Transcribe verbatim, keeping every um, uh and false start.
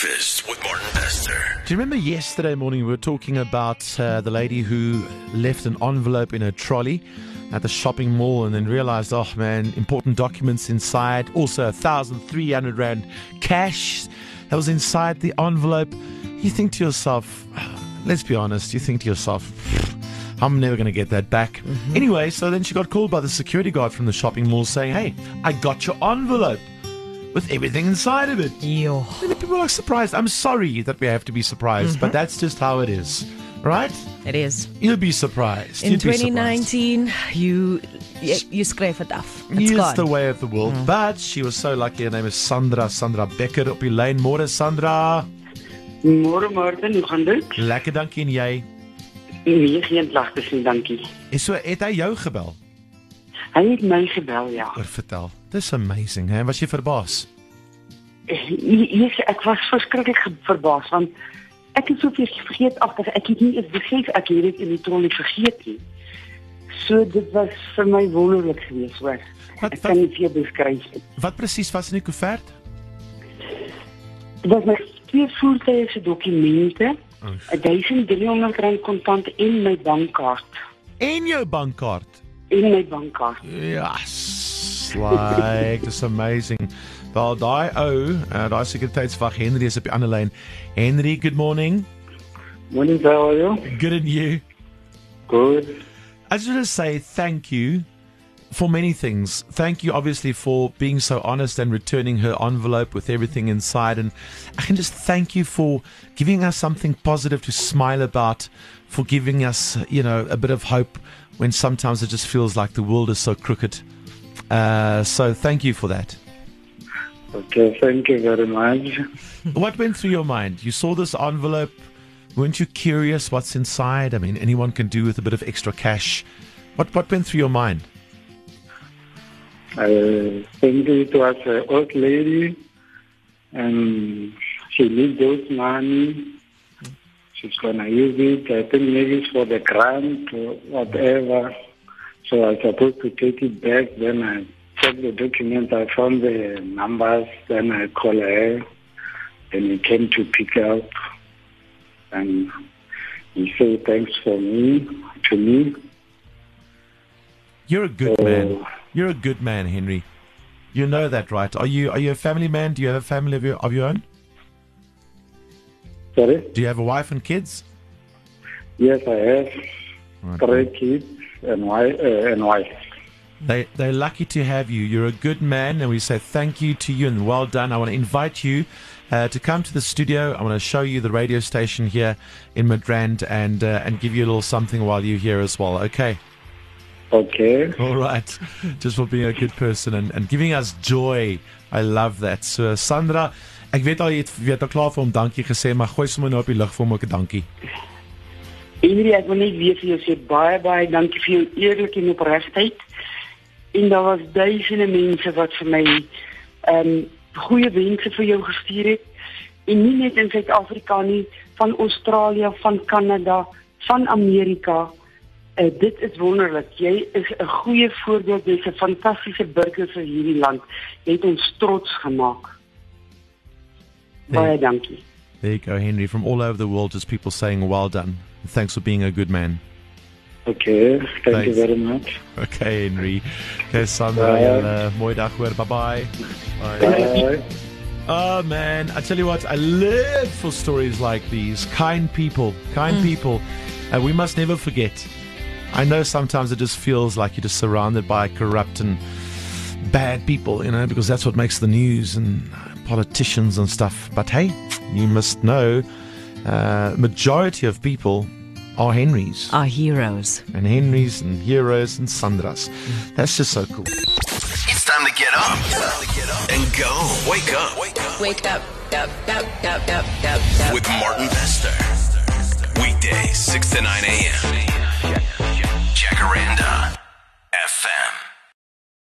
Breakfast with Martin Bester. Do you remember yesterday morning we were talking about uh, the lady who left an envelope in her trolley at the shopping mall and then realized, oh man, important documents inside. Also, one thousand three hundred rand cash that was inside the envelope. You think to yourself, let's be honest, you think to yourself, I'm never going to get that back. Mm-hmm. Anyway, so then she got called by the security guard from the shopping mall saying, hey, I got your envelope with everything inside of it. Yo. And the people are surprised. I'm sorry that we have to be surprised, mm-hmm. but that's just how it is, right? It is. You'll be surprised. In You'd twenty nineteen, you you, you scrape it off. It's It's gone. the way of the world. Mm. But she was so lucky. Her name is Sandra. Sandra Becker op die lyn. Môre Sandra. Môre Martin, hoe gaan dit? Lekker, dankie. En jy? Nee, geen klagtes nie, dankie. En so, het hy jou gebel? Hy het my gebel, ja. Oor vertel. Dis amazing, hè? Was jy verbaas? Yes, ek was verskriklik verbaas, want ek het soveel vergeet agter, ek het nie eens besef ek het dit in die trolley vergeet nie. So dit was vir my wonderlik geweest, hoor. Wat, ek kan nie veel beskryf nie. Wat presies was in die koevert? Dit was my twee voertuie se dokumente, Oh. duisend driehonderd rand kontant en my bankkaart. En jou bankkaart? En my bankkaart. Yes, like, dis amazing. Wel, daai ou, uh, daai sekuriteitswag Henry is op die ander lyn. Henry, good morning. Morning, how are you? Good and you? Good. I just want to say thank you for many things. Thank you, obviously, for being so honest and returning her envelope with everything inside. And I can just thank you for giving us something positive to smile about, for giving us, you know, a bit of hope when sometimes it just feels like the world is so crooked. Uh, so thank you for that. Okay, thank you very much. What went through your mind? You saw this envelope. Weren't you curious what's inside? I mean, anyone can do with a bit of extra cash. What what went through your mind? I think it was an old lady, and she needs those money. She's gonna use it. I think maybe it's for the grant or whatever. So I was supposed to take it back. Then I checked the document. I found the numbers. Then I called her. Then he came to pick up, and he said thanks for me to me. You're a good So, man. You're a good man, Henry. You know that, right? Are you are you a family man? Do you have a family of your of your own? Sorry? Do you have a wife and kids? Yes, I have Okay. three kids and wife. Uh, and wife. They they're lucky to have you. You're a good man, and we say thank you to you and well done. I want to invite you uh, to come to the studio. I want to show you the radio station here in Midrand and uh, and give you a little something while you're here as well. Okay. Okay. All right. Just for being a good person and, and giving us joy. I love that. So Sandra, ek weet al jy het weet al klaar vir hom dankie gesê, maar gooi sommer nou op die lig vir hom ook 'n dankie. Henry, ek wil net weer vir jou sê baie baie dankie vir jou eerlikheid en opregtheid. En daar was duisende mense wat vir my ehm um, goeie wense vir jou gestuur het. En nie net in Suid-Afrika nie, van Australië, van Kanada, van Amerika. Uh, dit is wonderlik. Jy is 'n goeie voorbeeld. Jy's 'n fantastiese burger vir hierdie land. Jy het ons trots gemaak. Baie dankie. There you go, Henry. From all over the world, just people saying well done. Thanks for being a good man. Okay. Thank Thanks. you very much. Okay, Henry. Okay, Sandra. Bye. Uh, mooi dag hoor. Bye-bye. Bye. Bye. Oh, man. I tell you what, I live for stories like these. Kind people. Kind people. Uh, we must never forget. I know sometimes it just feels like you're just surrounded by corrupt and bad people, you know, because that's what makes the news and politicians and stuff. But hey, you must know, uh, majority of people are Henrys. Our heroes. And Henrys and heroes and Sandras. That's just so cool. It's time to get up. Time to get up and go. Wake up. Wake up. Wake up, up, up, up, up, up, up. With Martin Bester. Weekdays, six to nine a.m. Jacaranda F M.